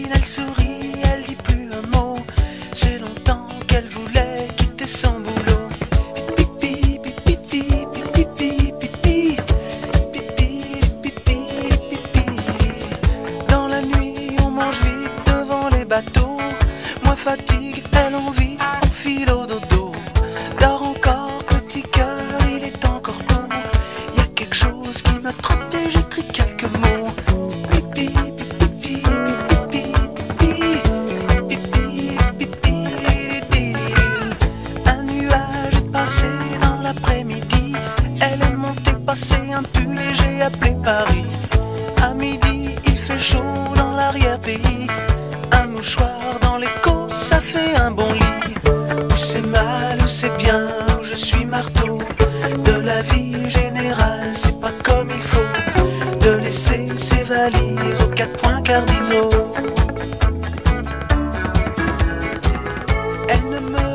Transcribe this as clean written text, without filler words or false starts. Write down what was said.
elle sourit, elle dit plus un mot. C'est longtemps qu'elle voulait quitter son boulot. Pipi, pipi, pipi, pipi, pipi, pipi, pipi, pipi. Dans la nuit, on mange vite devant les bateaux. Moi fatigue, elle envie, on file au dodo. Dors encore, petit cœur, il est encore tôt. Y a quelque chose qui m'a trotté, j'écris quelques mots. Pipi, pipi, pipi, pipi, pipi, pipi, pipi. Un nuage est passé dans l'après-midi. Elle est montée passer un pull et j'ai appelé Paris. À midi, il fait chaud dans l'arrière-pays. Un mouchoir dans l'écho, ça fait un bon lit. Où c'est mal, où c'est bien, où je suis marteau de la vie générale, c'est pas comme il faut de laisser ses valises aux 4 points cardinaux. Elle ne me